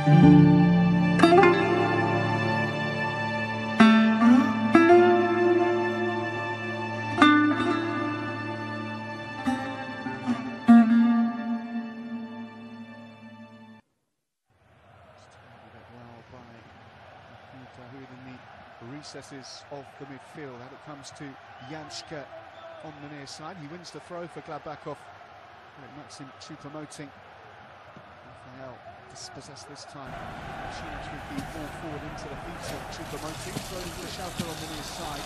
Recesses of the midfield, and it comes to Janška on the near side. He wins the throw for Gladbachov. Maxim Choupo-Moting. Rafael dispossessed this time. Chunic with the ball forward into the feet of Choupo-Moting. Throws the Schalke on the near side.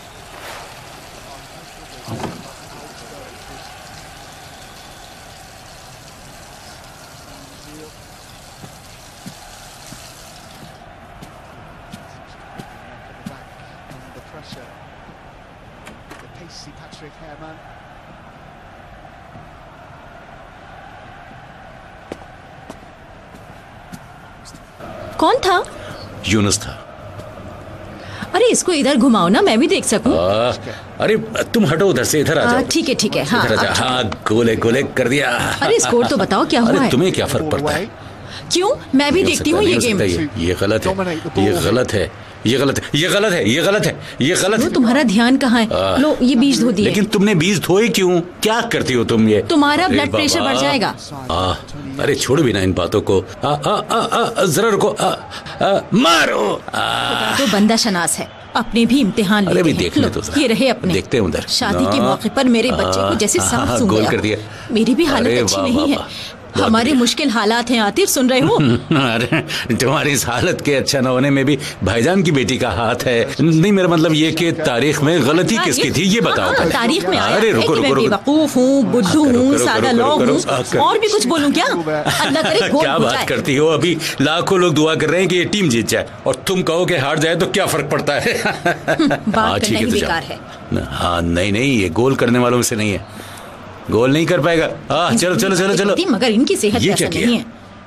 The pacey Patrick Herrmann. कौन था? यूनुस था। अरे इसको इधर घुमाओ ना, मैं भी देख सकूं। अरे तुम हटो उधर से, इधर आ जाओ। ठीक है ठीक है। हाँ, हाँ गोले गोले कर दिया। अरे स्कोर तो बताओ क्या हुआ है? तुम्हें क्या फर्क पड़ता है? क्यों? मैं भी देखती हूँ ये गेम। ये गलत है, ये गलत है, ये गलत है, ये गलत है, ये गलत है, ये गलत है। तुम्हारा ध्यान कहाँ है? लो ये बीज धो दिए। लेकिन तुमने बीज धोए क्यों? क्या करती हो तुम ये? तुम्हारा ब्लड प्रेशर बढ़ जाएगा। अरे छोड़ भी ना इन बातों को। जरा रुको। मारो। तो बंदा शनास है, अपने भी इम्तिहान अरे भी देखने तो ये रहे अपने। देखते हैं उधर। शादी के मौके पर मेरे बच्चे को जैसे सांप सूंघ गोल कर दिया। मेरी भी हालत अच्छी नहीं है। हमारे मुश्किल हालात हैं आतिफ, सुन रहे हो? अरे तुम्हारी इस हालत के अच्छा न होने में भी भाईजान की बेटी का हाथ है। नहीं मेरा मतलब ये कि तारीख में गलती किसकी थी ये बताओ। तारीख में अरे रुको रुको रुको। बेवकूफ हूँ, बुद्धू हूँ, सादा लोग हूँ, और भी कुछ बोलूं क्या? अल्लाह करे गोल क्या बात करती हो? अभी लाखों लोग दुआ कर रहे हैं कि ये टीम जीत जाए और तुम कहो कि हार जाए तो क्या फर्क पड़ता है? बात करना ही बेकार है। हाँ नहीं ये गोल करने वालों में से नहीं है, गोल नहीं कर पाएगा। चलो चलो चलो चलो। मगर इनकी सेहत ये क्या नहीं है।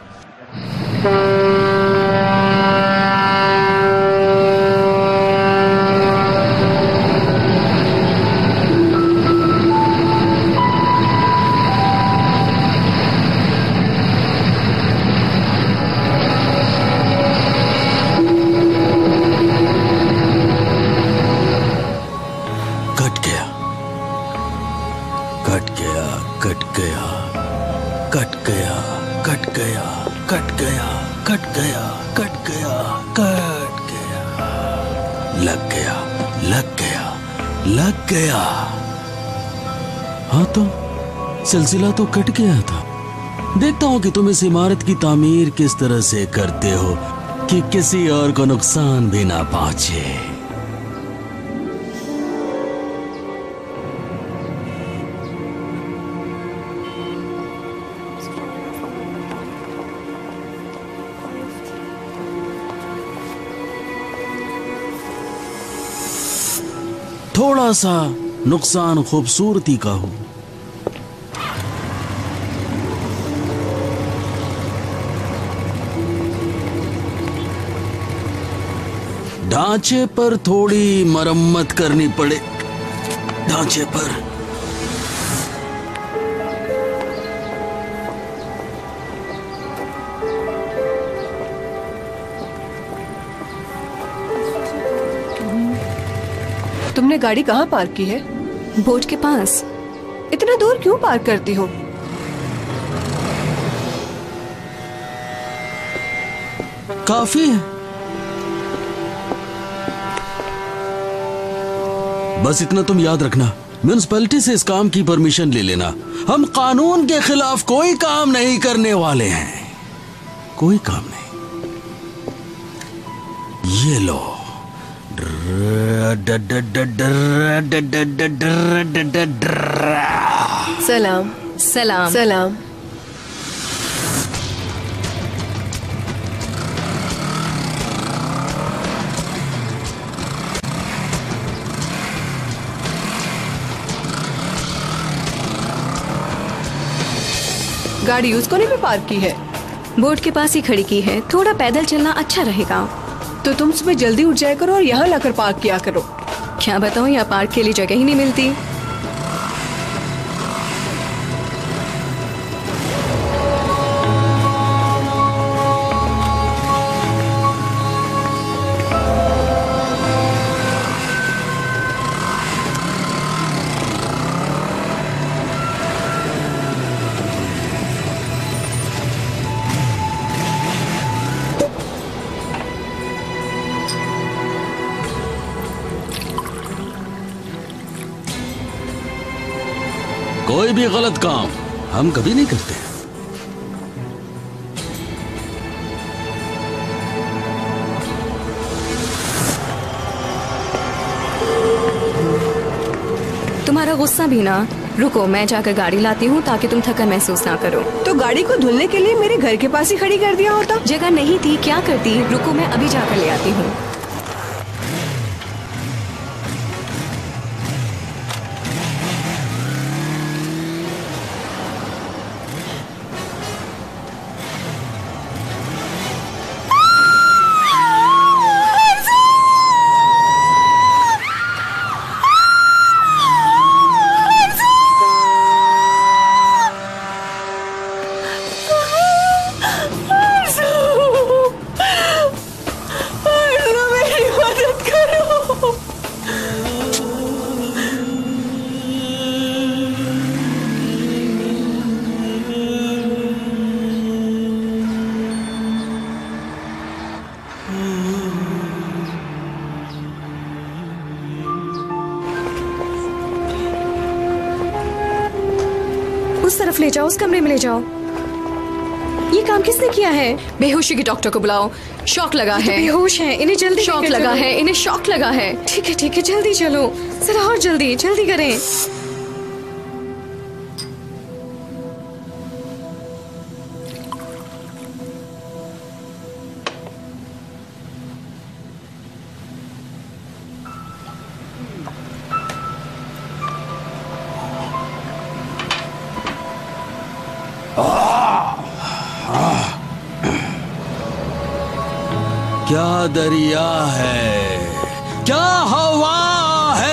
लग गया। हाँ तो सिलसिला तो कट गया था। देखता हूं कि तुम इस इमारत की तामीर किस तरह से करते हो कि किसी और को नुकसान भी ना पहुंचे। थोड़ा सा नुकसान खूबसूरती का हो। ढांचे पर थोड़ी मरम्मत करनी पड़े। ढांचे पर तुमने गाड़ी कहाँ पार्क की है? बोट के पास। इतना दूर क्यों पार्क करती हो? काफी है। बस इतना तुम याद रखना, म्युनिसिपैलिटी से इस काम की परमिशन ले लेना। हम कानून के खिलाफ कोई काम नहीं करने वाले हैं, कोई काम नहीं। ये लो। सलाम सलाम सलाम। गाड़ी यूज कोने में पार्क की है? बोट के पास ही खड़ी की है। थोड़ा पैदल चलना अच्छा रहेगा। तो तुम सुबह जल्दी उठ जाया करो और यहाँ लाकर पार्क किया करो। क्या बताऊँ, यहाँ पार्क के लिए जगह ही नहीं मिलती। कोई भी गलत काम हम कभी नहीं करते। तुम्हारा गुस्सा भी ना। रुको, मैं जाकर गाड़ी लाती हूँ ताकि तुम थकन महसूस ना करो। तो गाड़ी को धुलने के लिए मेरे घर के पास ही खड़ी कर दिया होता। जगह नहीं थी, क्या करती। रुको, मैं अभी जाकर ले आती हूँ। उस तरफ ले जाओ, उस कमरे में ले जाओ। ये काम किसने किया है? बेहोशी के डॉक्टर को बुलाओ। शॉक लगा है। बेहोश है, इन्हें जल्दी शॉक लगा है, इन्हें शॉक लगा है। ठीक है, जल्दी चलो, जरा और जल्दी करें। क्या दरिया है, क्या हवा है।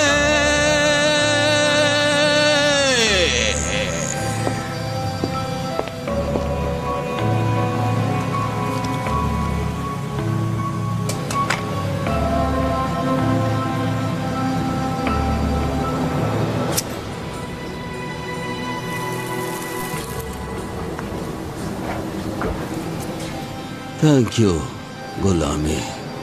थैंक यू गुलामी।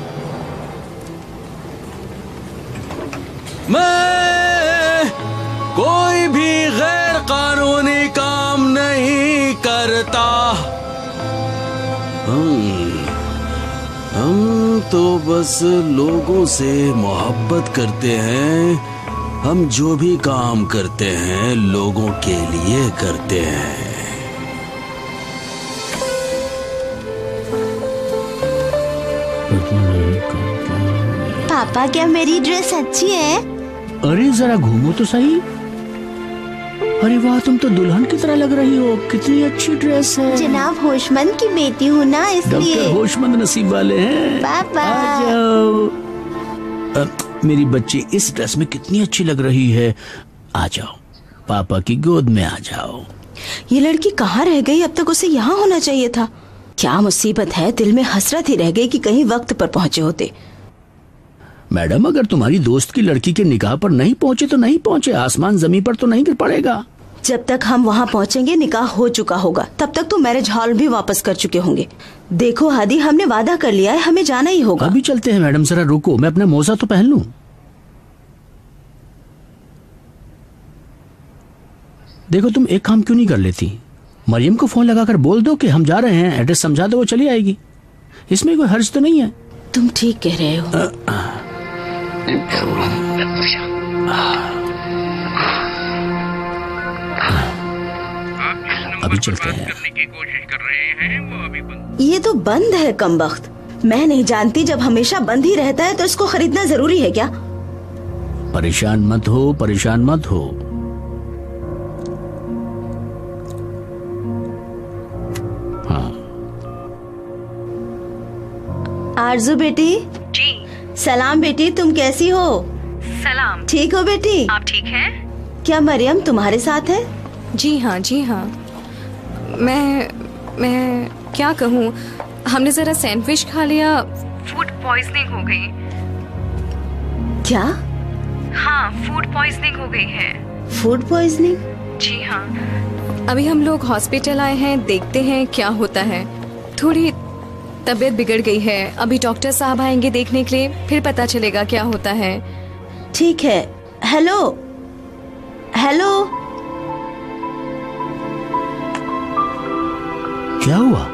मैं कोई भी गैर कानूनी काम नहीं करता। हम तो बस लोगों से मोहब्बत करते हैं। हम जो भी काम करते हैं लोगों के लिए करते हैं। पापा, क्या मेरी ड्रेस अच्छी है? अरे जरा घूमो तो सही। अरे वाह, तुम तो दुल्हन की तरह लग रही हो। कितनी अच्छी ड्रेस है। जनाब होशमंद की बेटी हूँ ना, इसलिए। डॉक्टर होशमंद नसीब वाले हैं। पापा आ जाओ। मेरी बच्ची इस ड्रेस में कितनी अच्छी लग रही है। आ जाओ, पापा की गोद में आ जाओ। ये लड़की कहाँ रह गई? अब तक उसे यहाँ होना चाहिए था। क्या मुसीबत है, दिल में हसरत ही रह गई कि कहीं वक्त पर पहुँचे होते। मैडम, अगर तुम्हारी दोस्त की लड़की के निकाह पर नहीं पहुँचे तो नहीं पहुँचे, आसमान जमीन पर तो नहीं गिर पड़ेगा। जब तक हम वहाँ पहुँचेंगे निकाह हो चुका होगा, तब तक तो मैरिज हॉल भी वापस कर चुके होंगे। देखो हादी, हमने वादा कर लिया है, हमें जाना ही होगा। अभी चलते हैं मैडम, जरा रुको, मैं अपना मोजा तो पहन लूं। देखो, तुम एक काम क्यों नहीं कर लेती? मरियम को फोन लगाकर बोल दो कि हम जा रहे हैं, एड्रेस समझा दो, वो चली आएगी। इसमें कोई हर्ज तो नहीं है। तुम ठीक कह रहे हो। अभी चलते हैं। ये तो बंद है कमबख्त। मैं नहीं जानती, जब हमेशा बंद ही रहता है तो इसको खरीदना जरूरी है क्या? परेशान मत हो, परेशान मत हो। हाँ। आरजू बेटी। जी। सलाम बेटी, तुम कैसी हो? सलाम। ठीक हो बेटी? आप ठीक हैं? क्या मरियम तुम्हारे साथ है? जी हाँ, जी हाँ। मैं क्या कहूँ, हमने जरा सैंडविच खा लिया, फूड पॉइजनिंग हो गई। क्या? हाँ, फूड पॉइजनिंग हो गई है। Food poisoning? जी हाँ। अभी हम लोग हॉस्पिटल आए हैं, देखते हैं क्या होता है। थोड़ी तबीयत बिगड़ गई है, अभी डॉक्टर साहब आएंगे देखने के लिए, फिर पता चलेगा क्या होता है। ठीक है। हेलो हेलो क्या हुआ?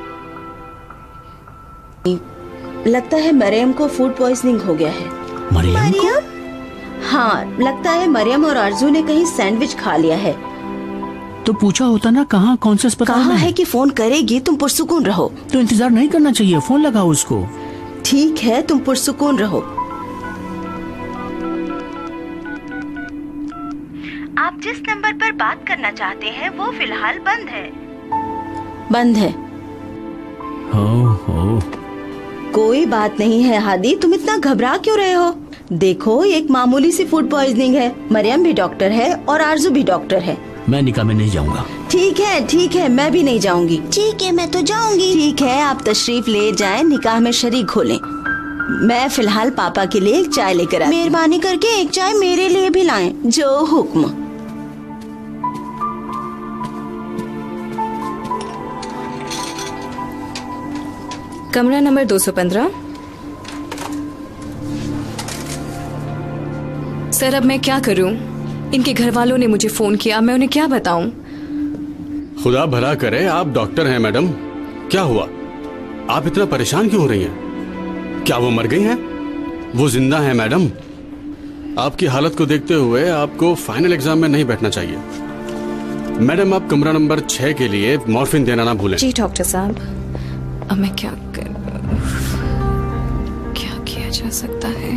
लगता है मरियम को फूड पॉइजनिंग हो गया है। मरियम को? हाँ, लगता है मरियम और आरजू ने कहीं सैंडविच खा लिया है। तो पूछा होता ना कहाँ, कौन से अस्पताल में? कहा है कि फोन करेगी, तुम पुरसुकून रहो। तो इंतजार नहीं करना चाहिए, फोन लगाओ उसको। ठीक है, तुम पुरसुकून रहो। आप जिस नंबर पर बात करना चाहते हैं वो फिलहाल बंद है। बंद है। हो। कोई बात नहीं है हादी, तुम इतना घबरा क्यों रहे हो? देखो, एक मामूली सी फूड पॉइजनिंग है। मरियम भी डॉक्टर है और आरजू भी डॉक्टर है। मैं निकाह में नहीं जाऊंगा। ठीक है, मैं भी नहीं जाऊंगी। ठीक है, मैं तो जाऊंगी। ठीक है, आप तशरीफ ले जाएं, निकाह में शरीक हो लें। मैं फिलहाल पापा के लिए एक चाय लेकर आई। मेहरबानी करके एक चाय मेरे लिए भी लाएं। जो हुक्म। कमरा नंबर 215। सर, अब मैं क्या करूं? इनके घर वालों ने मुझे फोन किया, मैं उन्हें क्या बताऊं? खुदा भला करे, आप डॉक्टर हैं मैडम। क्या हुआ? आप इतना परेशान क्यों हो रही हैं? क्या वो मर गई हैं? वो जिंदा हैं मैडम। आपकी हालत को देखते हुए आपको फाइनल एग्जाम में नहीं बैठना चाहिए। मैडम, आप कमरा नंबर 6 के लिए मॉर्फिन देना ना भूलें। जी डॉक्टर साहब, अब मैं क्या किया जा सकता है?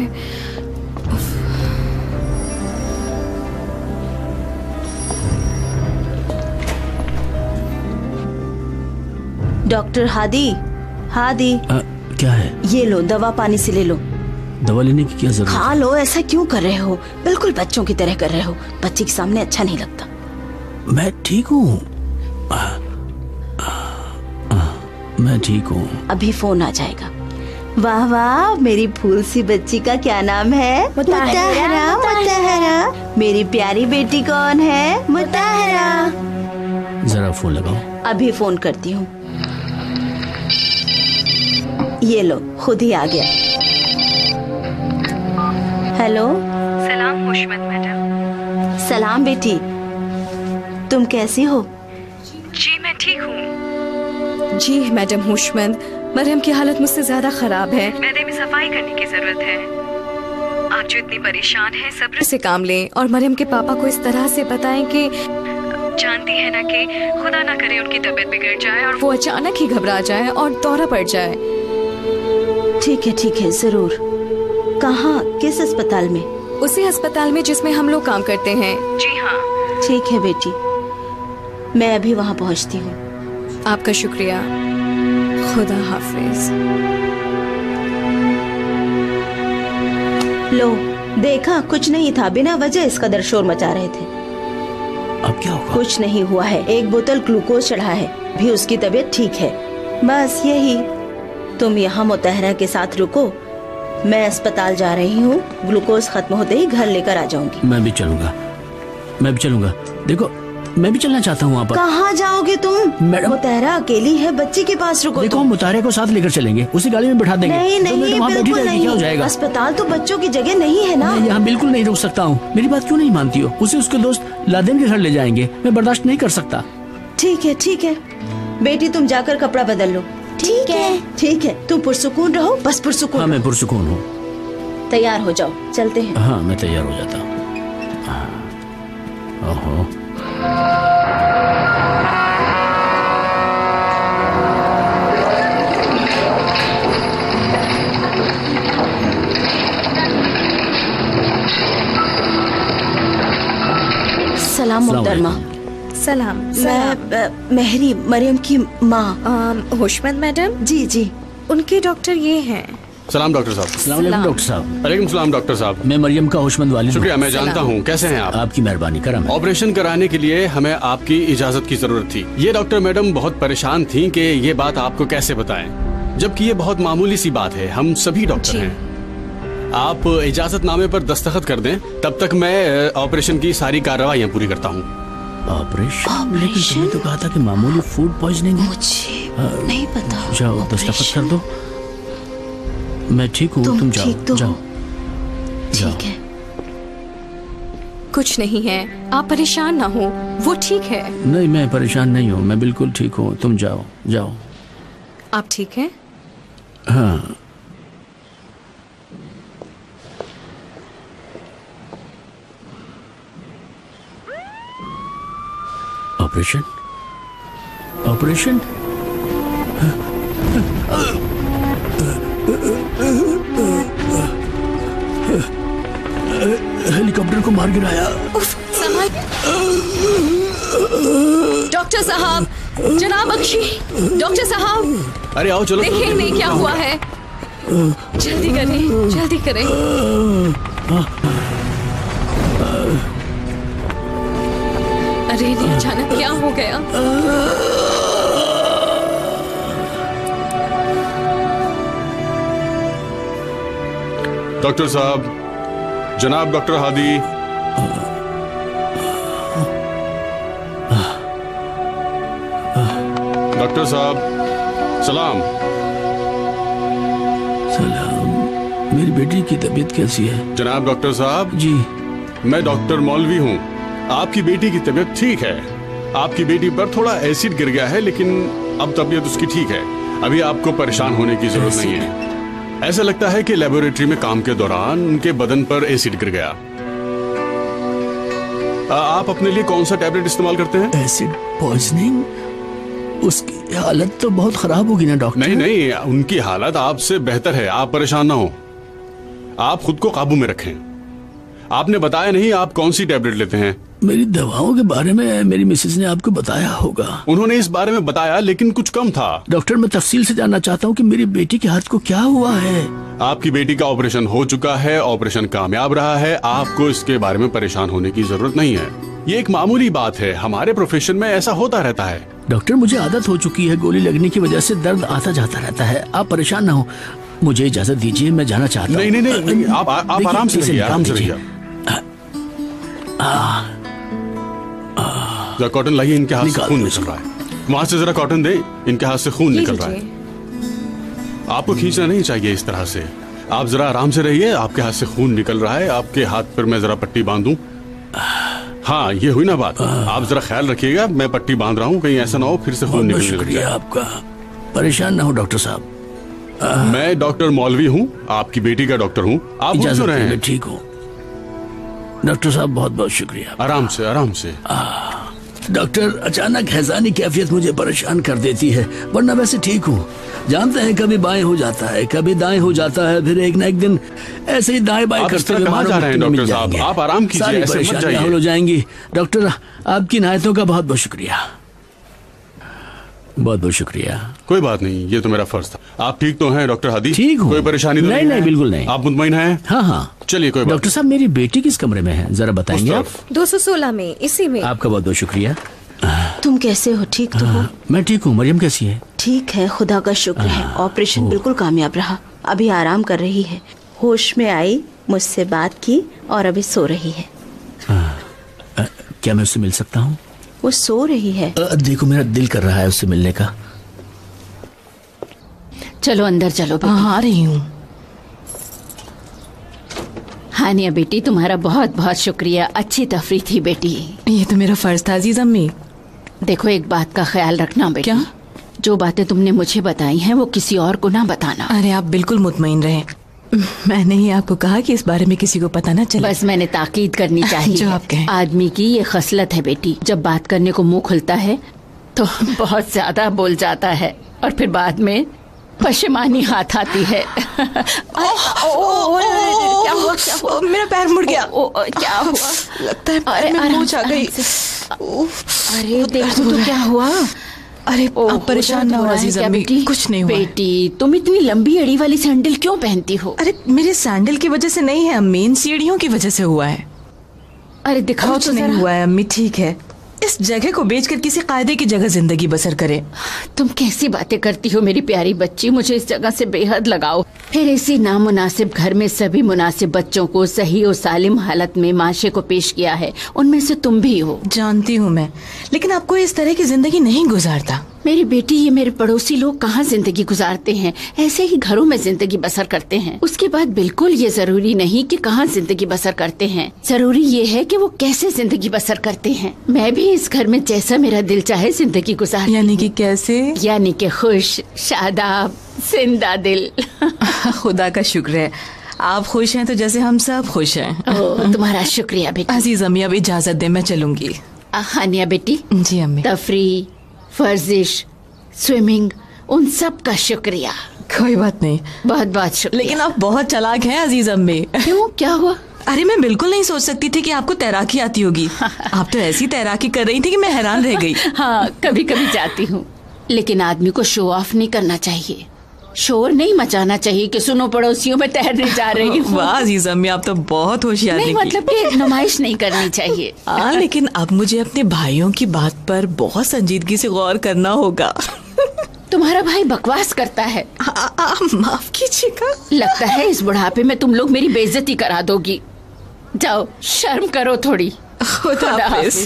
डॉक्टर हादी। क्या है? ये लो, दवा पानी से ले लो। दवा लेने की क्या जरूरत? खा लो। ऐसा क्यों कर रहे हो? बिल्कुल बच्चों की तरह कर रहे हो। बच्चे के सामने अच्छा नहीं लगता। मैं ठीक हूँ। मैं ठीक हूँ। अभी फोन आ जाएगा। वाह वाह, मेरी फूल सी बच्ची का क्या नाम है? मुताहरा। मेरी प्यारी बेटी कौन है? मुताहरा। जरा फोन लगाओ। अभी फोन करती हूँ। ये लो, खुद ही आ गया। हेलो। सलाम हुशमत मैडम। सलाम बेटी, तुम कैसी हो? जी मैं ठीक हूँ। जी मैडम हुशमत, मरियम की हालत मुझसे ज्यादा खराब है। मैदे में सफाई करने की जरूरत है। आप जो इतनी परेशान हैं, सब्र से काम लें और मरियम के पापा को इस तरह से बताएं कि जानती है ना कि खुदा ना करे उनकी तबीयत बिगड़ जाए और वो अचानक ही घबरा जाए और दौरा पड़ जाए। ठीक है, जरूर। कहाँ, किस अस्पताल में? उसी अस्पताल में जिसमें हम लोग काम करते हैं। जी हाँ। ठीक है बेटी, मैं अभी वहाँ पहुँचती हूँ। आपका शुक्रिया। खुदा हाफिज। लो, देखा, कुछ नहीं था। बिना वजह इस कदर शोर मचा रहे थे। अब क्या हुआ? कुछ नहीं हुआ है। एक बोतल ग्लूकोज चढ़ा है, भी उसकी तबीयत ठीक है। बस यही। तुम यहाँ मुताहरा के साथ रुको, मैं अस्पताल जा रही हूँ। ग्लूकोज खत्म होते ही घर लेकर आ जाऊंगी। मैं भी चलूंगा। देखो, मैं भी चलना चाहता हूँ वहाँ पर। कहाँ जाओगे तुम? मैडम, मुताहरा अकेली है, बच्ची के पास रुको। देखो, हम मुताहरा को साथ लेकर चलेंगे, उसी गाड़ी में बैठा देंगे। नहीं, बिल्कुल नहीं। क्या हो जाएगा? अस्पताल तो बच्चों की जगह नहीं है ना। मैं यहाँ बिल्कुल नहीं रुक सकता हूँ। मेरी बात क्यों नहीं मानती हो? उसे उसके दोस्त लादेन के घर ले जाएंगे। मैं बर्दाश्त नहीं कर सकता। ठीक है बेटी, तुम जाकर कपड़ा बदल लो। ठीक है, तुम पुरसुकून रहो, बस पुरसुकून। हाँ, मैं पुरसुकून हूँ। तैयार हो जाओ, चलते हैं। हाँ, मैं तैयार हो जाता हूँ। ओहो। सलाम मुहतरमा। सलाम। मैं मेहरी, मरियम की माँ। हुशमत मैडम। जी। उनके डॉक्टर ये हैं। सलाम डॉक्टर साहब। सलाम डॉक्टर साहब। वालेकुम सलाम डॉक्टर साहब। मैं मरियम का हुशमत वालिद हूँ। शुक्रिया, मैं जानता हूँ। कैसे हैं आप? आपकी मेहरबानी, करम है। ऑपरेशन कराने के लिए हमें आपकी इजाजत की जरूरत थी। ये डॉक्टर मैडम बहुत परेशान थी कि ये बात आपको कैसे बताएं, जबकि ये बहुत मामूली सी बात है। हम सभी डॉक्टर हैं। आप इजाजतनामे पर दस्तखत कर दें, तब तक मैं ऑपरेशन की सारी कार्रवाइयाँ पूरी करता हूँ। ऑपरेशन? लेकिन तुमने तो कहा था कि मामूली फूड पॉइजनिंग है। मुझे नहीं पता। जाओ, दस्तखत कर दो। मैं ठीक हूँ, तुम जाओ। ठीक है। कुछ नहीं है, आप परेशान ना हो, वो ठीक है। नहीं, मैं परेशान नहीं हूँ, मैं बिल्कुल ठीक हूँ। तुम जाओ जाओ। आप ठीक हैं? हाँ। ऑपरेशन ऑपरेशन हेलीकॉप्टर को मार गिराया। डॉक्टर साहब, जनाब बख्शी, डॉक्टर साहब। अरे आओ चलो। देखिए नहीं क्या हुआ है, जल्दी करें, जल्दी करें। अरे नहीं, अचानक क्या हो गया? डॉक्टर साहब, जनाब डॉक्टर हादी। डॉक्टर साहब, सलाम। सलाम। मेरी बेटी की तबीयत कैसी है? जनाब डॉक्टर साहब जी, मैं डॉक्टर मौलवी हूँ। आपकी बेटी की तबीयत ठीक है। आपकी बेटी पर थोड़ा एसिड गिर गया है, लेकिन अब तबीयत उसकी ठीक है। अभी आपको परेशान होने की जरूरत नहीं है। ऐसा लगता है कि लेबोरेटरी में काम के दौरान उनके बदन पर एसिड गिर गया। आप अपने लिए कौन सा टैबलेट इस्तेमाल करते हैं? Acid poisoning? उसकी हालत तो बहुत खराब होगी ना डॉक्टर? नहीं नहीं, उनकी हालत आपसे बेहतर है। आप परेशान ना हो, आप खुद को काबू में रखें। आपने बताया नहीं आप कौन सी टैबलेट लेते हैं? मेरी दवाओं के बारे में मेरी मिसेज ने आपको बताया होगा। उन्होंने इस बारे में बताया, लेकिन कुछ कम था। डॉक्टर, मैं तफसील से जानना चाहता हूँ कि मेरी बेटी के हाथ को क्या हुआ है। आपकी बेटी का ऑपरेशन हो चुका है, ऑपरेशन कामयाब रहा है। आपको इसके बारे में परेशान होने की जरूरत नहीं है। ये एक मामूली बात है, हमारे प्रोफेशन में ऐसा होता रहता है। डॉक्टर, मुझे आदत हो चुकी है, गोली लगने की वजह से दर्द आता जाता रहता है। आप परेशान ना हो, मुझे इजाजत दीजिए, मैं जाना चाहता हूँ। नहीं नहीं नहीं, आप आराम से रहिए, आराम से रहिए। जरा कॉटन लाइए, इनके हाथ से खून निकल रहा है। वहां से जरा कॉटन दे, इनके हाथ से खून निकल रहा है। आपको खींचना नहीं चाहिए इस तरह से। आप जरा आराम से रहिए, आपके हाथ से खून निकल रहा है। आपके हाथ पर मैं जरा पट्टी बांधूं। हाँ, ये हुई ना बात। आप जरा ख्याल रखिएगा, मैं पट्टी बांध रहा हूँ, कहीं ऐसा ना हो फिर से खून निकलने लग जाए। आपका परेशान ना हो डॉक्टर साहब। मैं डॉक्टर मौलवी हूँ, आपकी बेटी का डॉक्टर हूँ। आप इजाजत रहे हैं? ठीक हूँ डॉक्टर साहब, बहुत बहुत शुक्रिया। आराम से, आराम से। डॉक्टर, अचानक हैजानी कैफियत मुझे परेशान कर देती है, वरना वैसे ठीक हूँ। जानते हैं, कभी बाएं हो जाता है, कभी दाएं हो जाता है, फिर एक न एक दिन ऐसे ही दाएं बाएं करते हुए कहाँ जा रहे हैं डॉक्टर साहब? आप आराम कीजिए, ऐसे मत जाइए। हो जाएंगी। डॉक्टर, आपकी इनायतों का बहुत बहुत शुक्रिया, बहुत बहुत शुक्रिया। कोई बात नहीं, ये तो मेरा फर्ज था। आप ठीक तो हैं डॉक्टर हादी? ठीक हूँ, कोई परेशानी तो नहीं? नहीं, बिल्कुल नहीं। आप मुतमईन हैं? हाँ हाँ। चलिए, कोई बात। डॉक्टर साहब, मेरी बेटी किस कमरे में है, जरा बताएंगे आप? 216 में, इसी में। आपका बहुत बहुत शुक्रिया। तुम कैसे हो? ठीक तो हो? मैं ठीक हूँ। मरियम कैसी है? ठीक है, खुदा का शुक्र है। ऑपरेशन बिल्कुल कामयाब रहा, अभी आराम कर रही है। होश में आई, मुझसे बात की और अभी सो रही है। क्या मैं उससे मिल सकता हूँ? वो सो रही है। देखो, मेरा दिल कर रहा है उससे मिलने का। चलो अंदर चलो। हाँ, आ रही हूँ। हानिया बेटी, तुम्हारा बहुत बहुत शुक्रिया। अच्छी तफरीह थी बेटी। ये तो मेरा फर्ज था अजीज अम्मी। देखो, एक बात का ख्याल रखना बेटी। क्या? जो बातें तुमने मुझे बताई हैं वो किसी और को ना बताना। अरे आप बिल्कुल मुतमईन रहें, मैंने ही आपको कहा कि इस बारे में किसी को पता ना चले। बस मैंने ताकीद करनी चाहिए। जो आप कहें। आदमी की ये खसलत है बेटी, जब बात करने को मुंह खुलता है तो बहुत ज्यादा बोल जाता है और फिर बाद में पशेमानी हाथ आती है। क्या हुआ? मेरा पैर मुड़ गया। क्या हुआ? लगता है पैर में मोच आ गई। अरे देखो तो क्या हुआ? अरे आप परेशान ना हो अजीज अम्मी, कुछ नहीं हुआ। बेटी, तुम इतनी लंबी एड़ी वाली सैंडल क्यों पहनती हो? अरे मेरे सैंडल की वजह से नहीं है अम्मी, इन सीढ़ियों की वजह से हुआ है। अरे दिखाओ कुछ तो नहीं जरा। हुआ है अम्मी, ठीक है। इस जगह को बेचकर किसी कायदे की जगह जिंदगी बसर करे। तुम कैसी बातें करती हो मेरी प्यारी बच्ची, मुझे इस जगह से बेहद लगाओ। फिर इसी नामुनासिब घर में सभी मुनासिब बच्चों को सही और सालिम हालत में माशे को पेश किया है, उनमें से तुम भी हो। जानती हूँ मैं, लेकिन आपको इस तरह की जिंदगी नहीं गुजारता। मेरी बेटी, ये मेरे पड़ोसी लोग कहाँ जिंदगी गुजारते हैं, ऐसे ही घरों में जिंदगी बसर करते हैं। उसके बाद बिल्कुल ये जरूरी नहीं कि कहाँ जिंदगी बसर करते हैं, जरूरी ये है कि वो कैसे जिंदगी बसर करते हैं। मैं भी इस घर में जैसा मेरा दिल चाहे जिंदगी गुजार। यानी कि कैसे? यानी कि खुश, शादाब, जिंदा दिल। खुदा का शुक्र है, आप खुश हैं तो जैसे हम सब खुश हैं। तुम्हारा शुक्रिया बेटी। अजीज अम्मी, अब इजाजत दे, मैं चलूंगी। हानिया बेटी। जी अम्मी। तफरी, वर्जिश, स्विमिंग, उन सब का शुक्रिया। कोई बात नहीं, बहुत बहुत शुक्रिया। लेकिन आप बहुत चालाक हैं अजीज अम्मी। क्यों, क्या हुआ? अरे मैं बिल्कुल नहीं सोच सकती थी कि आपको तैराकी आती होगी। आप तो ऐसी तैराकी कर रही थी कि मैं हैरान रह गई। हाँ, कभी कभी जाती हूँ, लेकिन आदमी को शो ऑफ नहीं करना चाहिए, शोर नहीं मचाना चाहिए कि सुनो पड़ोसियों में तैरने जा रही हूँ। वाह अजीज अम्मी, आप तो बहुत होशियार नहीं, मतलब कि नुमाइश नहीं करनी चाहिए। लेकिन अब मुझे अपने भाइयों की बात पर बहुत संजीदगी से गौर करना होगा। तुम्हारा भाई बकवास करता है। माफ कीजिएगा। लगता है इस बुढ़ापे में तुम लोग मेरी बेइज्जती करा दोगी। जाओ, शर्म करो थोड़ी। खुदा हाफिज।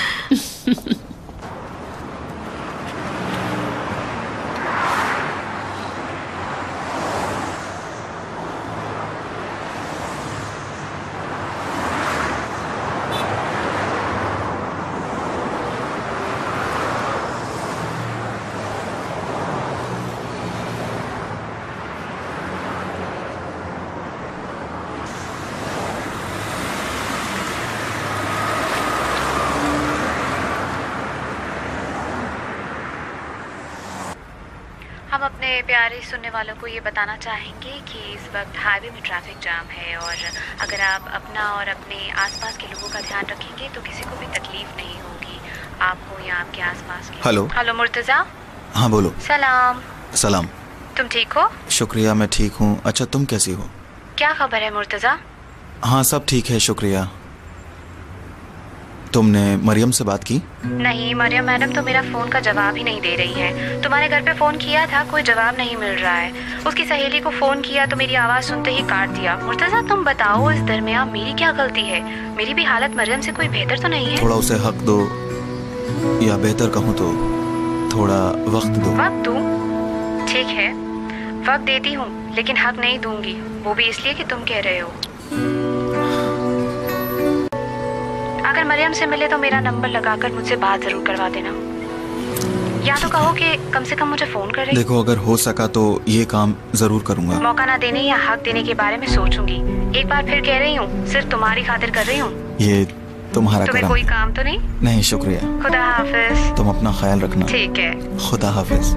हम अपने प्यारे सुनने वालों को ये बताना चाहेंगे कि इस वक्त हाईवे में ट्रैफिक जाम है, और अगर आप अपना और अपने आसपास के लोगों का ध्यान रखेंगे तो किसी को भी तकलीफ नहीं होगी, आपको या आपके आसपास के। हेलो मुर्तजा। हाँ बोलो। सलाम। सलाम। तुम ठीक हो? शुक्रिया, मैं ठीक हूँ। अच्छा, तुम कैसी हो? क्या खबर है मुर्तजा? हाँ सब ठीक है, शुक्रिया। तुमने मरियम से बात की? नहीं, मरियम मैडम तो मेरा फोन का जवाब ही नहीं दे रही है। तुम्हारे घर पे फोन किया था, कोई जवाब नहीं मिल रहा है। उसकी सहेली को फोन किया तो मेरी आवाज सुनते ही काट दिया। मुर्तजा तुम बताओ, इस दरमियान मेरी क्या गलती है? मेरी भी हालत मरियम से कोई बेहतर तो नहीं है? थोड़ा उसे हक दो, या बेहतर कहूँ तो थोड़ा वक्त दो। वक्त दूं? ठीक है, वक्त देती हूँ, लेकिन हक नहीं दूंगी, वो भी इसलिए कि तुम कह रहे हो। अगर मरियम से मिले तो मेरा नंबर लगाकर मुझसे बात जरूर करवा देना, या तो कहो कि कम से कम मुझे फोन करे। देखो, अगर हो सका तो ये काम जरूर करूँगा। मौका ना देने या हक देने के बारे में सोचूंगी। एक बार फिर कह रही हूँ, सिर्फ तुम्हारी खातिर कर रही हूँ। ये तुम्हारा तुम्हें कोई काम तो नहीं? नहीं, शुक्रिया। खुदा हाफिज। तुम अपना ख्याल रखना। ठीक है। खुदा हाफिज।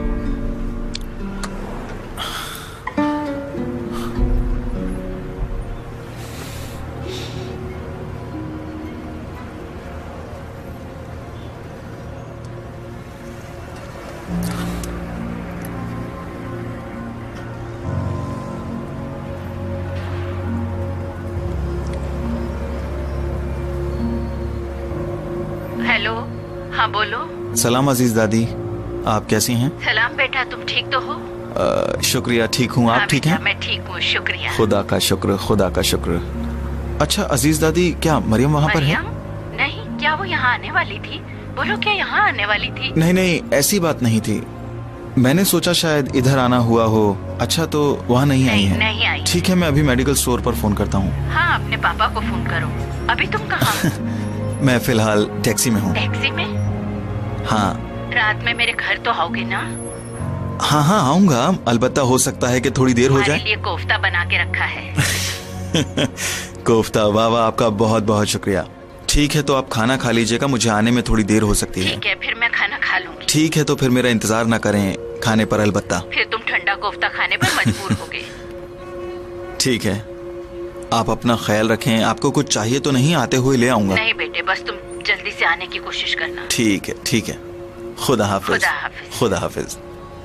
हेलो। हाँ बोलो। सलाम अजीज दादी, आप कैसी हैं? सलाम बेटा, तुम ठीक तो हो? शुक्रिया, ठीक हूँ। आप ठीक हैं? मैं ठीक हूँ, शुक्रिया। खुदा का शुक्र, खुदा का शुक्र। अच्छा अजीज दादी, क्या मरियम वहाँ पर है? नहीं, क्या वो यहाँ आने वाली थी? बोलो, क्या यहाँ आने वाली थी? नहीं नहीं, ऐसी बात नहीं थी। मैंने सोचा शायद इधर आना हुआ हो। अच्छा, तो वहाँ नहीं आई है? नहीं आई। ठीक है, मैं अभी मेडिकल स्टोर पर फोन करता हूँ। हाँ, अपने पापा को फोन करो। अभी तुम कहाँ? मैं फिलहाल टैक्सी में हूँ। टैक्सी में? हाँ। रात में मेरे घर तो आओगे ना? हाँ हाँ आऊंगा, अलबत्ता हो सकता है कि थोड़ी देर हो जाए। लिए कोफ्ता बना के रखा है। कोफ्ता? वाह वाह, आपका बहुत बहुत शुक्रिया। ठीक है, तो आप खाना खा लीजिएगा, मुझे आने में थोड़ी देर हो सकती है। ठीक है, फिर मैं खाना खा लूंगी। ठीक है, तो फिर मेरा इंतजार ना करें खाने पर, अलबत्ता। फिर तुम ठंडा कोफ्ता खाने पर मजबूर होगे। ठीक है, आप अपना ख्याल रखें। आपको कुछ चाहिए तो नहीं? आते हुए ले आऊंगा। नहीं बेटे, बस तुम जल्दी से आने की कोशिश करना। ठीक है, ठीक है। खुदा हाफिज। खुदा हाफिज। खुदा हाफिज।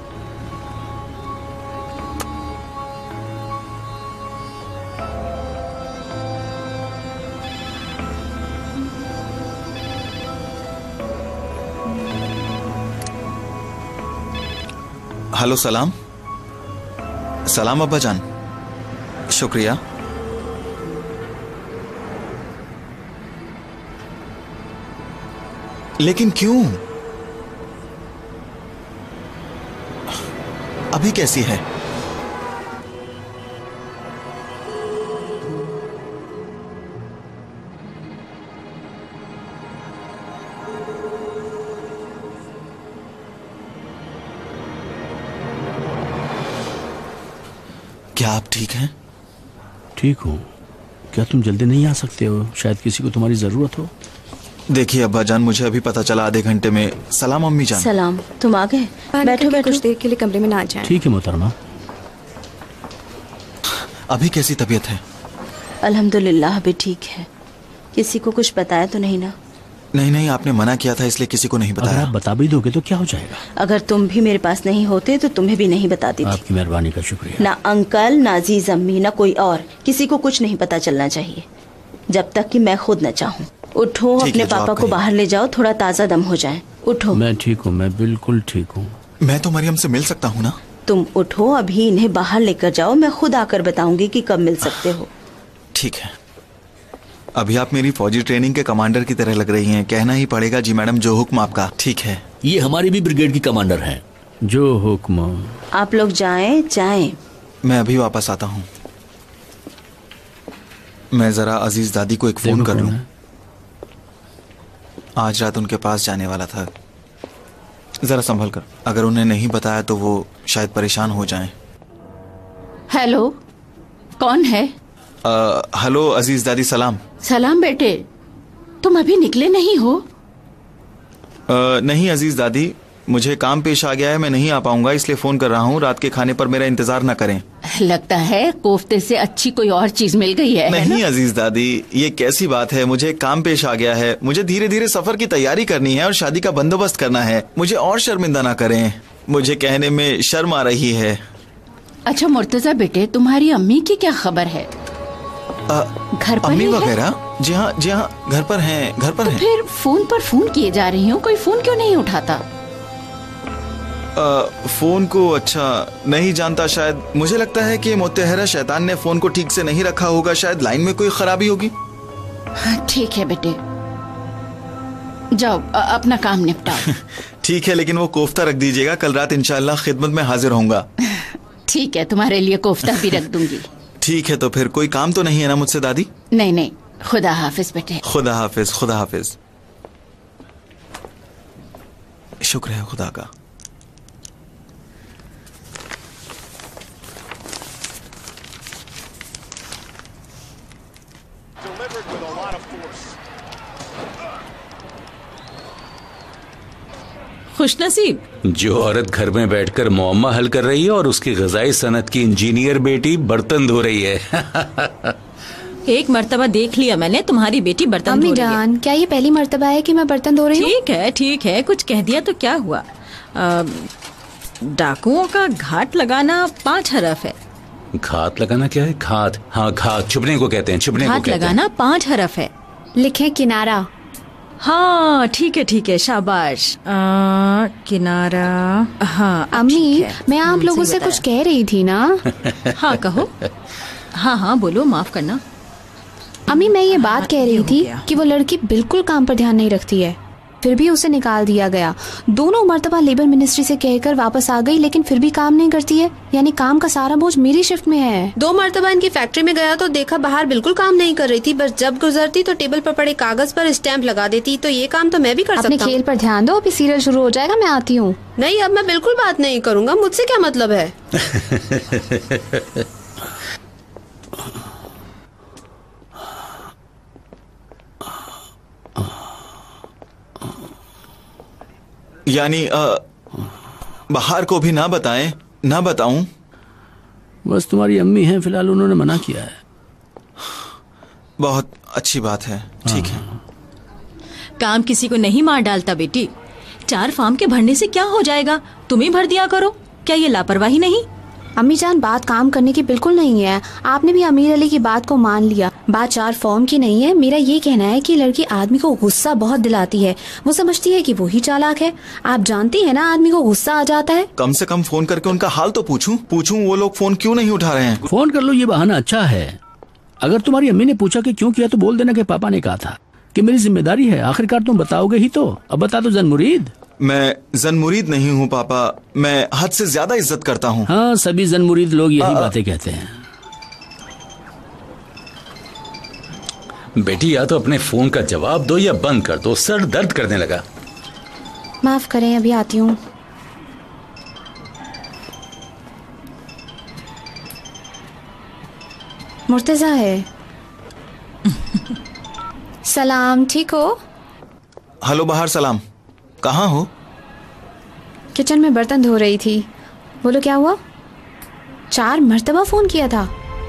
हेलो, सलाम। सलाम अब्बा जान। शुक्रिया। लेकिन क्यों? अभी कैसी है? क्या आप ठीक हैं? ठीक हूँ। क्या तुम जल्दी नहीं आ सकते हो? शायद किसी को तुम्हारी जरूरत हो। देखिए अब्बा जान, मुझे अभी पता चला आधे घंटे में। सलाम अम्मी जान। सलाम, तुम आ गए? बैठो बैठो। कुछ देर के लिए कमरे में ना जाएं। ठीक है मोहतरमा। अभी कैसी तबीयत है? अल्हम्दुलिल्लाह अभी ठीक है। किसी को कुछ बताया तो नहीं ना? नहीं नहीं, आपने मना किया था इसलिए किसी को नहीं बताया। अगर आप बता भी दोगे तो क्या हो जाएगा? अगर तुम भी मेरे पास नहीं होते तो तुम्हें भी नहीं बताती थी। आपकी मेहरबानी का शुक्रिया। ना अंकल, ना अजीज अम्मी, ना कोई और, किसी को कुछ नहीं पता चलना चाहिए जब तक कि मैं खुद न चाहूँ। उठो, अपने पापा को बाहर ले जाओ, थोड़ा ताज़ा दम हो जाए। उठो। मैं ठीक हूँ, मैं बिल्कुल ठीक हूँ। मैं तो मरियम से मिल सकता हूँ ना? तुम उठो, अभी इन्हें बाहर लेकर जाओ, मैं खुद आकर बताऊंगी कि कब मिल सकते हो। ठीक है। अभी आप मेरी फौजी ट्रेनिंग के कमांडर की तरह लग रही हैं। कहना ही पड़ेगा जी मैडम, जो हुक्म आपका। ठीक है। ये हमारी भी ब्रिगेड की कमांडर हैं। जो हुक्म। आप लोग जाएं जाएं। मैं अभी वापस आता हूँ। मैं जरा अजीज दादी को एक फोन कर लूँ। आज रात उनके पास जाने वाला था। जरा संभल कर। अगर उन्हें नहीं बताया तो वो शायद परेशान हो जाएं। हेलो, कौन है? हेलो अजीज दादी, सलाम। सलाम बेटे, तुम अभी निकले नहीं हो? नहीं अजीज दादी, मुझे काम पेश आ गया है, मैं नहीं आ पाऊंगा, इसलिए फोन कर रहा हूँ। रात के खाने पर मेरा इंतजार न करें। लगता है कोफ्ते से अच्छी कोई और चीज मिल गई है। नहीं अजीज दादी, ये कैसी बात है? मुझे काम पेश आ गया है। मुझे धीरे धीरे सफर की तैयारी करनी है और शादी का बंदोबस्त करना है। मुझे और शर्मिंदा ना करें, मुझे कहने में शर्म आ रही है। अच्छा मुर्तजा बेटे, तुम्हारी अम्मी की क्या खबर है? घर पर अम्मी वगैरह? जी हाँ जी हाँ, घर पर हैं, घर पर हैं। फिर फोन पर फोन किए जा रही हूँ, कोई फोन क्यों नहीं उठाता? फोन को अच्छा नहीं जानता शायद। मुझे लगता है कि मुत्तहरा शैतान ने फोन को ठीक से नहीं रखा होगा। शायद लाइन में कोई खराबी होगी। ठीक है बेटे, जाओ अपना काम निपटाओ। ठीक है, लेकिन वो कोफ्ता रख दीजिएगा। कल रात इंशाल्लाह खिदमत में हाजिर होऊंगा। ठीक है, तुम्हारे लिए कोफ्ता भी रख दूंगी। ठीक है, तो फिर कोई काम तो नहीं है ना मुझसे दादी? नहीं नहीं, खुदा हाफिज बेटे। खुदा हाफिज, खुदा हाफिज। शुक्र है खुदा का। खुशनसीब जो औरत घर में बैठकर मुअम्मा हल कर रही है और उसकी ग़िज़ाई सनत की इंजीनियर बेटी बर्तन धो रही है। एक मर्तबा देख लिया मैंने, तुम्हारी बेटी बर्तन धो रही है। जान, क्या ये पहली मर्तबा है कि मैं बर्तन धो रही हूँ? ठीक है, कुछ कह दिया तो क्या हुआ। डाकुओं का घाट लगाना 5 हरफ है। घात लगाना क्या है? घात? हाँ घात, छुपने को कहते हैं। छुपने को कहते हैं। घात लगाना 5 हरफ है। लिखे किनारा। हाँ ठीक है, शाबाश। किनारा। हाँ अम्मी, मैं आप लोगों से कुछ कह रही थी ना? हाँ कहो। हाँ बोलो, माफ करना। अम्मी, मैं ये बात कह रही थी कि वो लड़की बिल्कुल काम पर ध्यान नहीं रखती है, फिर भी उसे निकाल दिया गया। दोनों मर्तबा लेबर मिनिस्ट्री से कहकर वापस आ गई, लेकिन फिर भी काम नहीं करती है। यानी काम का सारा बोझ मेरी शिफ्ट में है। 2 मर्तबा इनकी फैक्ट्री में गया तो देखा बाहर बिल्कुल काम नहीं कर रही थी, बस जब गुजरती तो टेबल पर पड़े कागज पर स्टैंप लगा देती। तो ये काम तो मैं भी कर सकता हूँ। अपने खेल पर ध्यान दो, अभी सीरियल शुरू हो जाएगा, मैं आती हूँ। नहीं, अब मैं बिल्कुल बात नहीं करूँगा, मुझसे क्या मतलब है। यानी बाहर को भी ना बताएं? ना बताऊं? बस तुम्हारी अम्मी हैं, फिलहाल उन्होंने मना किया है। बहुत अच्छी बात है। ठीक है। काम किसी को नहीं मार डालता बेटी। 4 फार्म के भरने से क्या हो जाएगा, तुम ही भर दिया करो। क्या ये लापरवाही नहीं? अम्मी जान, बात काम करने की बिल्कुल नहीं है। आपने भी अमीर अली की बात को मान लिया। बात 4 फॉर्म की नहीं है। मेरा ये कहना है कि लड़की आदमी को गुस्सा बहुत दिलाती है। वो समझती है कि वो ही चालाक है। आप जानती है ना, आदमी को गुस्सा आ जाता है। कम से कम फोन करके उनका हाल तो पूछूं वो लोग फोन क्यों नहीं उठा रहे हैं? फोन कर लो, ये बहाना अच्छा है। अगर तुम्हारी अम्मी ने पूछा कि क्यों किया तो बोल देना कि पापा ने कहा था कि मेरी जिम्मेदारी है। आखिरकार तुम बताओगे ही तो। अब बता दो जन मुरीद। मैं जन मुरीद नहीं हूँ पापा, मैं हद से ज्यादा इज्जत करता हूँ। हाँ, सभी जन मुरीद लोग यही बातें कहते हैं। बेटी या तो अपने फोन का जवाब दो या बंद कर दो, सर दर्द करने लगा। माफ करें, अभी आती हूँ। मुर्तजा है। सलाम, ठीक हो? हेलो बाहर, सलाम। कहाँ हो? किचन में बर्तन धो रही थी। बोलो क्या हुआ? 4 मर्तबा फोन किया था।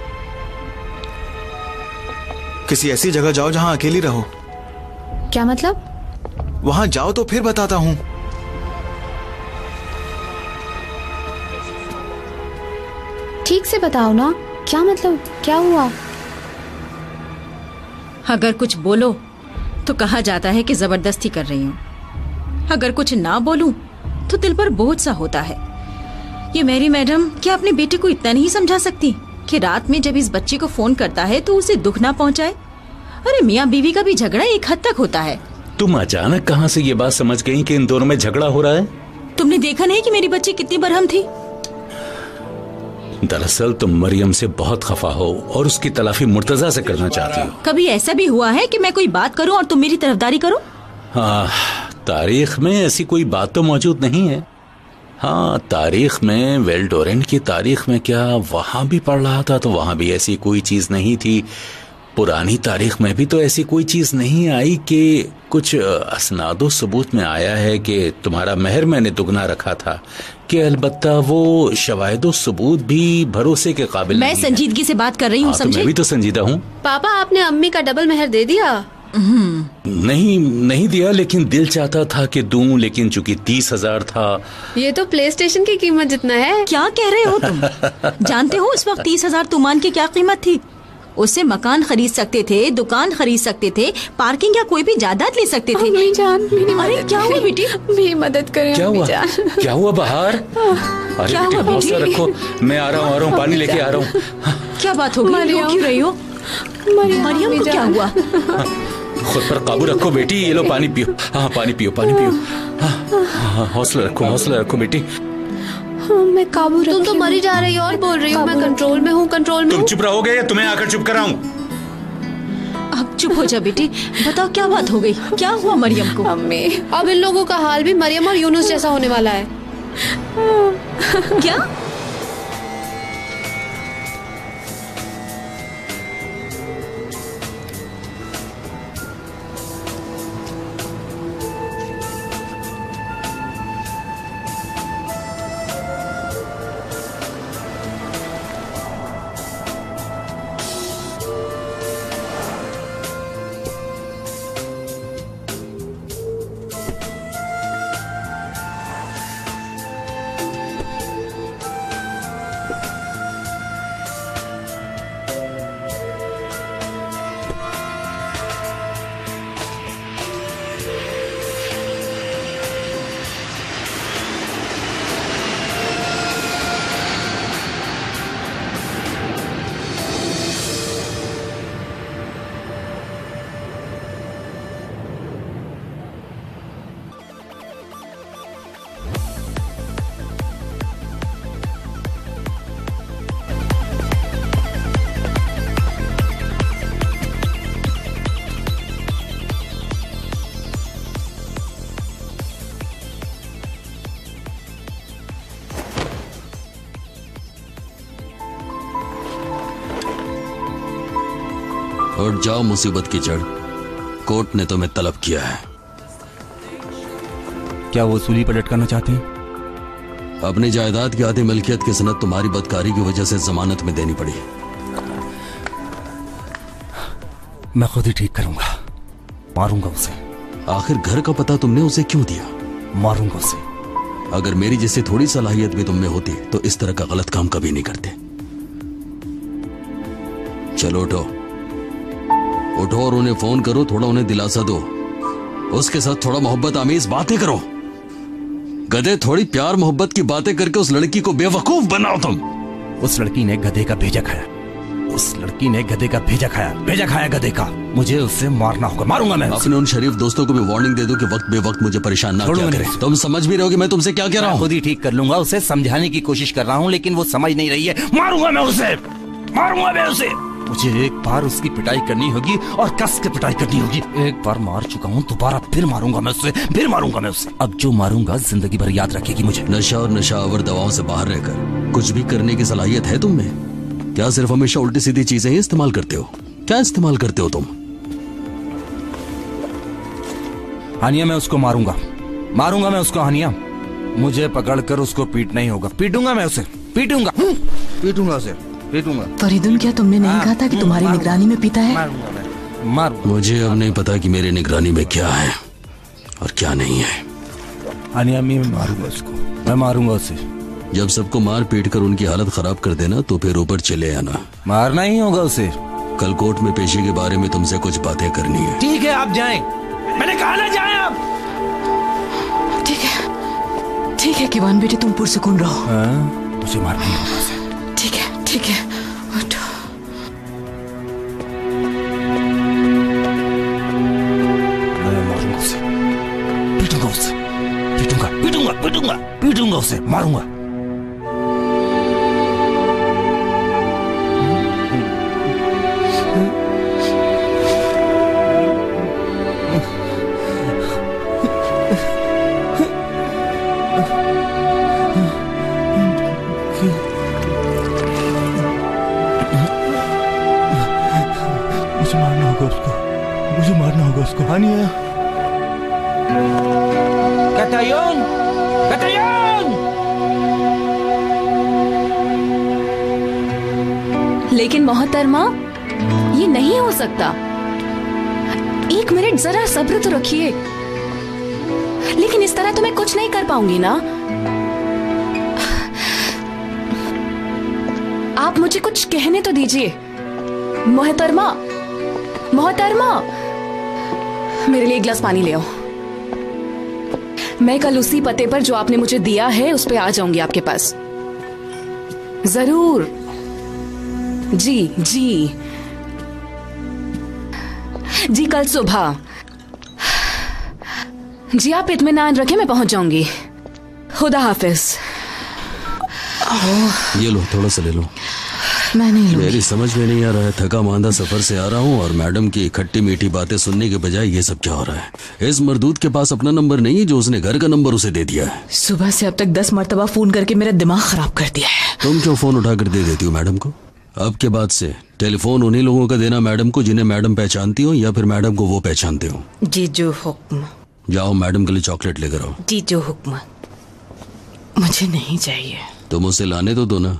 किसी ऐसी जगह जाओ जहाँ अकेली रहो। क्या मतलब? वहाँ जाओ तो फिर बताता हूँ। ठीक से बताओ ना, क्या मतलब, क्या हुआ? अगर कुछ बोलो तो कहा जाता है कि जबरदस्ती कर रही हूँ, अगर कुछ ना बोलूं तो दिल पर बोझ सा होता है। ये मेरी मैडम क्या अपने बेटे को इतना नहीं समझा सकती कि रात में जब इस बच्चे को फोन करता है तो उसे दुख ना पहुंचाए? अरे मियाँ बीवी का भी झगड़ा एक हद तक होता है। तुम अचानक कहाँ से ये बात समझ गई कि इन दोनों में झगड़ा हो रहा है? तुमने देखा नहीं कि मेरी बच्ची कितनी बरहम थी? दरअसल तुम मरियम से बहुत खफा हो और उसकी तलाफी मुर्तजा से करना चाहती हो। कभी ऐसा भी हुआ है कि मैं कोई बात करूं और तुम मेरी तरफदारी करो? हाँ, तारीख में ऐसी कोई बात तो मौजूद नहीं है। हाँ, तारीख में वेल्डोरेंट की तारीख में क्या, वहां भी पढ़ रहा था तो वहां भी ऐसी कोई चीज नहीं थी। पुरानी तारीख में भी तो ऐसी कोई चीज नहीं आई कि कुछ असनादो सबूत में आया है कि तुम्हारा महर मैंने दुगना रखा था, कि अलबत्ता वो शवाहिदो सबूत भी भरोसे के काबिल मैं संजीदगी से बात कर रही हूँ, समझे? मैं भी तो संजीदा हूँ। पापा, आपने अम्मी का डबल महर दे दिया? नहीं दिया, लेकिन दिल चाहता था कि दूं, लेकिन चूंकि 30,000 था। ये तो प्ले स्टेशन की कीमत जितना है। क्या कह रहे हो तुम? जानते हो उस वक्त 30,000 तुमान की क्या कीमत थी? उससे मकान खरीद सकते थे, दुकान खरीद सकते थे, पार्किंग या कोई भी जायदाद ले सकते थे। अम्मी जान, अरे क्या हुआ बेटी? मेरी मदद करें। क्या हुआ? क्या हुआ बाहर? अरे बेटी हौसला रखो, मैं आ रहा हूँ, पानी लेके आ रहा हूँ। क्या बात हो गई? रो क्यों रही हो? मरियम को क्या हुआ? खुद पर काबू रखो बेटी, ये लो पानी पियो। हाँ, पानी पियो, पानी पियो। हाँ, हौसला रखो बेटी। मैं काबू तुम तो मरी जा रही हो और बोल रही हो मैं कंट्रोल में हूँ, कंट्रोल में। तुम चुप रहोगे या तुम्हें आकर चुप कराऊं? अब चुप हो जा बेटी, बताओ क्या बात हो गई, क्या हुआ मरियम को? अम्मी, अब इन लोगों का हाल भी मरियम और यूनुस जैसा होने वाला है। क्या? उठ जाओ मुसीबत की जड़, कोर्ट ने तुम्हें तलब किया है। क्या वो वसूली पर लटकाना चाहते हैं? अपनी जायदाद की आधी मिल्कियत की सनद तुम्हारी बदकारी की वजह से जमानत में देनी पड़ी। मैं खुद ही ठीक करूंगा, मारूंगा उसे। आखिर घर का पता तुमने उसे क्यों दिया? मारूंगा उसे। अगर मेरी जैसी थोड़ी सलाहियत भी तुम में होती तो इस तरह का गलत काम कभी नहीं करते। चलो उठो और उन्हें फोन करो, थोड़ा उन्हें दिलासा दो, उसके साथ थोड़ा मोहब्बत आमीज बातें करो। गधे, थोड़ी प्यार मोहब्बत की बातें करके उस लड़की को बेवकूफ बनाओ तुम। उस लड़की ने गधे का भेजा खाया, उस लड़की ने गधे का भेजा खाया गधे का। मुझे उससे मारना होगा, मारूंगा मैं। अपने उन शरीफ दोस्तों को भी वार्निंग दे दो कि वक्त बेवक्त मुझे परेशान ना किया करें। तुम समझ भी रहे हो कि मैं तुमसे क्या कह रहा हूँ? खुद ही ठीक कर लूंगा। उसे समझाने की कोशिश कर रहा हूँ लेकिन वो समझ नहीं रही है। मारूंगा मैं उसे। मुझे एक बार उसकी पिटाई करनी होगी और कस के पिटाई करनी होगी। एक बार मार चुका हूँ, दोबारा फिर मारूंगा मैं उसे। अब जो मारूंगा जिंदगी भर याद रखेगी मुझे। नशा और नशावर दवाओं से बाहर रहकर कुछ भी करने की सलाहियत है तुम में? क्या सिर्फ हमेशा उल्टी सीधी चीजें ही इस्तेमाल करते हो? क्या इस्तेमाल करते हो तुम? हानिया, मैं उसको मारूंगा मैं उसको। हानिया, मुझे पकड़कर उसको पीटना ही होगा। पीटूंगा मैं उसे, पीटूंगा उसे। फरीदुन, क्या तुमने नहीं कहा था कि तुम्हारी निगरानी में पीता है? मारूंगा। मुझे अब नहीं पता कि मेरी निगरानी में क्या है और क्या नहीं है। हानिया, मैं मारूंगा उसको, मैं मारूंगा उसे। जब सबको मार पीट कर उनकी हालत खराब कर देना तो फिर ऊपर चले आना। मारना ही होगा उसे। कल कोर्ट में पेशी के बारे में तुमसे कुछ बातें करनी है। ठीक है, आप जाएं। मैंने कहा ना जाएं आप। ठीक है किवान बेटे, तुम पुरसुकून रहो। मुझे मारना ही होगा उसे। ठीक है उठो। मैं मारूंगा उसे, पीटूंगा उसे, मारूंगा। मुझे मारना होगा उसको। हानिया, कतायोन। लेकिन मोहतरमा, ये नहीं हो सकता। एक मिनट जरा सब्र तो रखिए। लेकिन इस तरह तो मैं कुछ नहीं कर पाऊंगी ना। आप मुझे कुछ कहने तो दीजिए। मोहतरमा, मेरे लिए एक गिलास पानी ले आओ। मैं कल उसी पते पर जो आपने मुझे दिया है उस पे आ जाऊंगी आपके पास। जरूर। जी, कल सुबह। जी, आप इत्मीनान रखें, मैं पहुंच जाऊंगी। खुदा हाफिज। ये लो, थोड़ा सा ले लो। मैं नहीं लूंगी। मेरी समझ में नहीं आ रहा है, थका मांदा सफर से आ रहा हूँ और मैडम की खट्टी मीठी बातें सुनने के बजाय ये सब क्या हो रहा है? इस मरदूद के पास अपना नंबर नहीं है जो उसने घर का नंबर उसे दे दिया है। सुबह से अब तक 10 मरतबा फोन करके मेरा दिमाग खराब कर दिया है। तुम क्यों फोन उठाकर दे देती हो मैडम को? अब के बाद से टेलीफोन उन्हीं लोगों का देना मैडम को जिन्हें मैडम पहचानती हो या फिर मैडम को वो पहचानते हो। जी जो हुक्म। जाओ मैडम के लिए चॉकलेट लेकर आओ। जी जो हुक्म। मुझे नहीं चाहिए। तुम उसे लाने तो दो ना।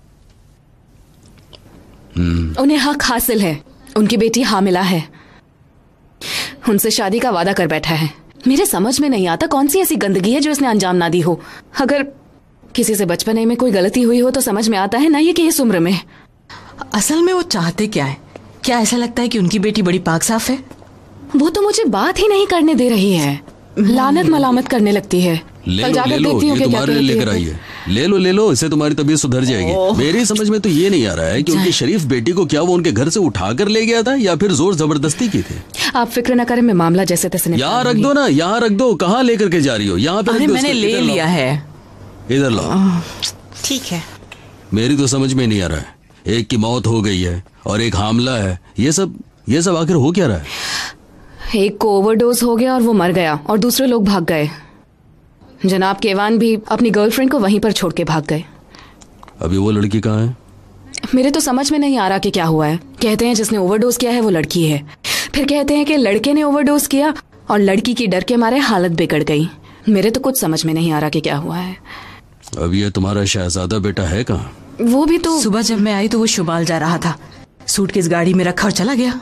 उन्हें हक हासिल है। उनकी बेटी हामिला है। उनसे शादी का वादा कर बैठा है। मेरे समझ में नहीं आता कौन सी ऐसी गंदगी है जो इसने अंजाम ना दी हो। अगर किसी से बचपने में कोई गलती हुई हो तो समझ में आता है, ना ये कि इस उम्र में। असल में वो चाहते क्या है? क्या ऐसा लगता है कि उनकी बेटी बड़ी पाक साफ है? वो तो मुझे बात ही नहीं करने दे रही है। लानत मलामत करने लगती है। ले लो, ये तुम्हारे लिए लेकर आई है। ले लो, इससे तुम्हारी तबीयत सुधर जाएगी। मेरी समझ में तो ये नहीं आ रहा है कि उनकी शरीफ बेटी को क्या वो उनके घर से उठा कर ले गया था या फिर जोर जबरदस्ती की थी। आप फिक्र न करें, मैं मामला जैसे तैसे यहाँ रख दो ना, यहाँ रख दो। कहाँ लेकर के जा रही हो? यहाँ पे मैंने ले लिया है। इधर लाओ। ठीक है। मेरी तो समझ में नहीं आ रहा है। एक की मौत हो गई है और एक हामला है। ये सब आखिर हो क्या रहा है? एक को ओवरडोज हो गया और वो मर गया और दूसरे लोग भाग गए। जनाब केवान भी अपनी गर्लफ्रेंड को वहीं पर छोड़ के भाग गए। अभी वो लड़की कहाँ है? मेरे तो समझ में नहीं आ रहा कि क्या हुआ है। कहते हैं जिसने ओवरडोज किया है वो लड़की है, फिर कहते हैं कि लड़के ने ओवरडोज किया और लड़की की डर के मारे हालत बिगड़ गई। मेरे तो कुछ समझ में नहीं आ रहा कि क्या हुआ है। अब ये तुम्हारा शहजादा बेटा है कहाँ? वो भी तो सुबह जब मैं आई तो वो शुमाल जा रहा था, सूटकेस गाड़ी में रखा और चला गया।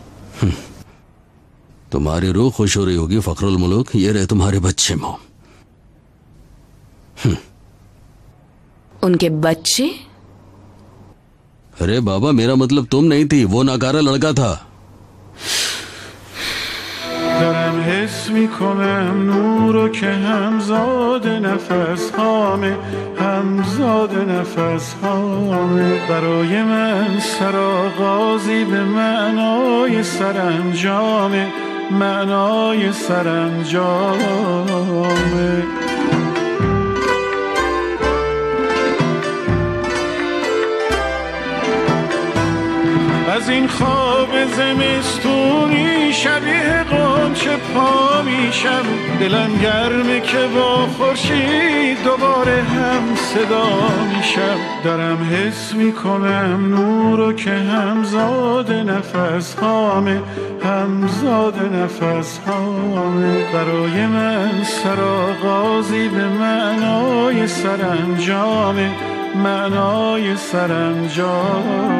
तुम्हारी रूह खुश हो रही होगी फखरुल मुल्क। ये रहे तुम्हारे बच्चे। मो उनके बच्चे? अरे बाबा, मेरा मतलब तुम नहीं थी, वो नाकारा लड़का था। حس میکنم نورو که همزاد نفس هامه، همزاد نفس هامه. برای من سرآغازی به معنای سرانجامه، معنای سرانجامه. از این خواب زمستونی شبیه غنچه پا میشم، دلم گرمه که با خورشید دوباره هم صدا میشم. دارم حس میکنم نورو که همزاد نفس هامه، همزاد نفس هامه. برای من سرآغازی به معنای سرانجامه، معنای سرانجام.